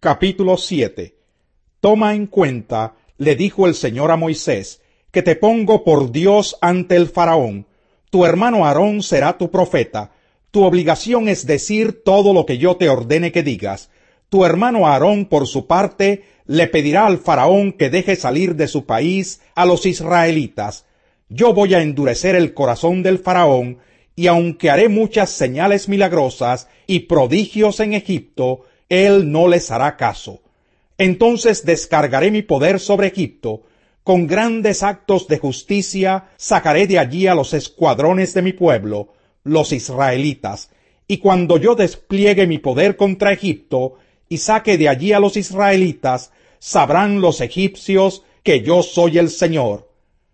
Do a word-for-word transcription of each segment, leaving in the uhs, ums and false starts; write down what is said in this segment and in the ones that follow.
Capítulo siete. Toma en cuenta, le dijo el Señor a Moisés, que te pongo por Dios ante el faraón. Tu hermano Aarón será tu profeta. Tu obligación es decir todo lo que yo te ordene que digas. Tu hermano Aarón, por su parte, le pedirá al faraón que deje salir de su país a los israelitas. Yo voy a endurecer el corazón del faraón, y aunque haré muchas señales milagrosas y prodigios en Egipto, él no les hará caso. Entonces descargaré mi poder sobre Egipto. Con grandes actos de justicia sacaré de allí a los escuadrones de mi pueblo, los israelitas. Y cuando yo despliegue mi poder contra Egipto y saque de allí a los israelitas, sabrán los egipcios que yo soy el Señor.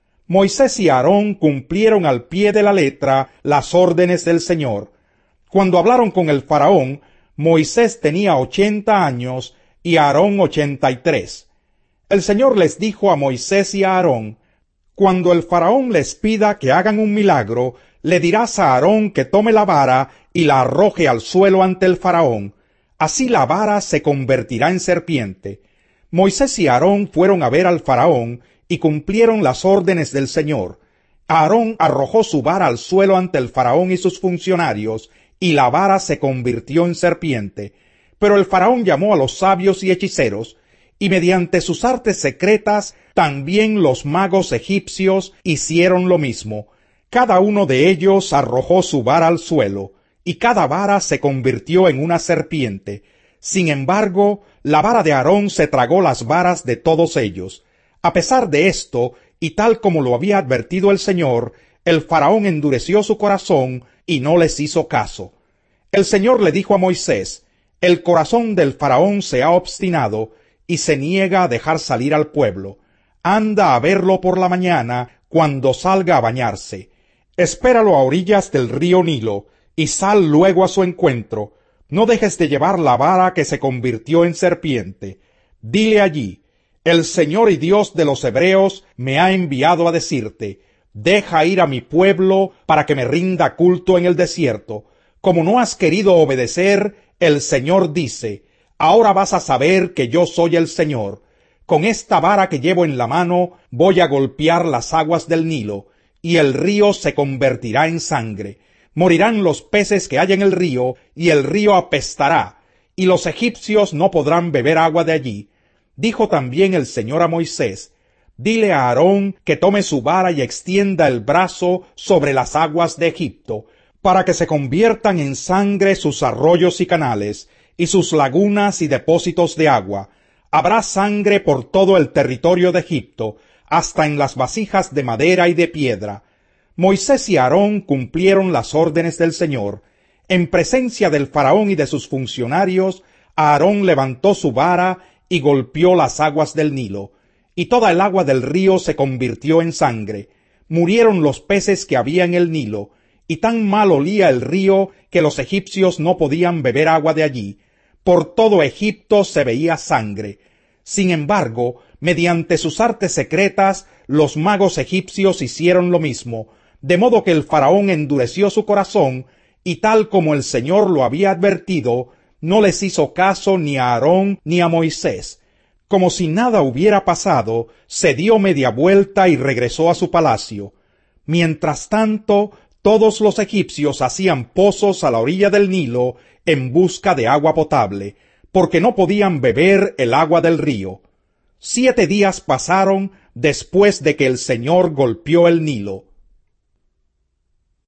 Moisés y Aarón cumplieron al pie de la letra las órdenes del Señor. Cuando hablaron con el faraón, Moisés tenía ochenta años y Aarón ochenta y tres. El Señor les dijo a Moisés y a Aarón: cuando el faraón les pida que hagan un milagro, le dirás a Aarón que tome la vara y la arroje al suelo ante el faraón. Así la vara se convertirá en serpiente. Moisés y Aarón fueron a ver al faraón y cumplieron las órdenes del Señor. Aarón arrojó su vara al suelo ante el faraón y sus funcionarios, y la vara se convirtió en serpiente. Pero el faraón llamó a los sabios y hechiceros, y mediante sus artes secretas también los magos egipcios hicieron lo mismo. Cada uno de ellos arrojó su vara al suelo, y cada vara se convirtió en una serpiente. Sin embargo, la vara de Aarón se tragó las varas de todos ellos. A pesar de esto, y tal como lo había advertido el Señor, el faraón endureció su corazón y no les hizo caso. El Señor le dijo a Moisés: el corazón del faraón se ha obstinado y se niega a dejar salir al pueblo. Anda a verlo por la mañana cuando salga a bañarse. Espéralo a orillas del río Nilo y sal luego a su encuentro. No dejes de llevar la vara que se convirtió en serpiente. Dile allí: el Señor y Dios de los hebreos me ha enviado a decirte: deja ir a mi pueblo para que me rinda culto en el desierto. Como no has querido obedecer, el Señor dice: ahora vas a saber que yo soy el Señor. Con esta vara que llevo en la mano voy a golpear las aguas del Nilo, y el río se convertirá en sangre. Morirán los peces que hay en el río, y el río apestará, y los egipcios no podrán beber agua de allí. Dijo también el Señor a Moisés: dile a Aarón que tome su vara y extienda el brazo sobre las aguas de Egipto, para que se conviertan en sangre sus arroyos y canales, y sus lagunas y depósitos de agua. Habrá sangre por todo el territorio de Egipto, hasta en las vasijas de madera y de piedra. Moisés y Aarón cumplieron las órdenes del Señor. En presencia del faraón y de sus funcionarios, Aarón levantó su vara y golpeó las aguas del Nilo, y toda el agua del río se convirtió en sangre. Murieron los peces que había en el Nilo, y tan mal olía el río que los egipcios no podían beber agua de allí. Por todo Egipto se veía sangre. Sin embargo, mediante sus artes secretas, los magos egipcios hicieron lo mismo, de modo que el faraón endureció su corazón, y tal como el Señor lo había advertido, no les hizo caso ni a Aarón ni a Moisés. Como si nada hubiera pasado, se dio media vuelta y regresó a su palacio. Mientras tanto, todos los egipcios hacían pozos a la orilla del Nilo en busca de agua potable, porque no podían beber el agua del río. Siete días pasaron después de que el Señor golpeó el Nilo.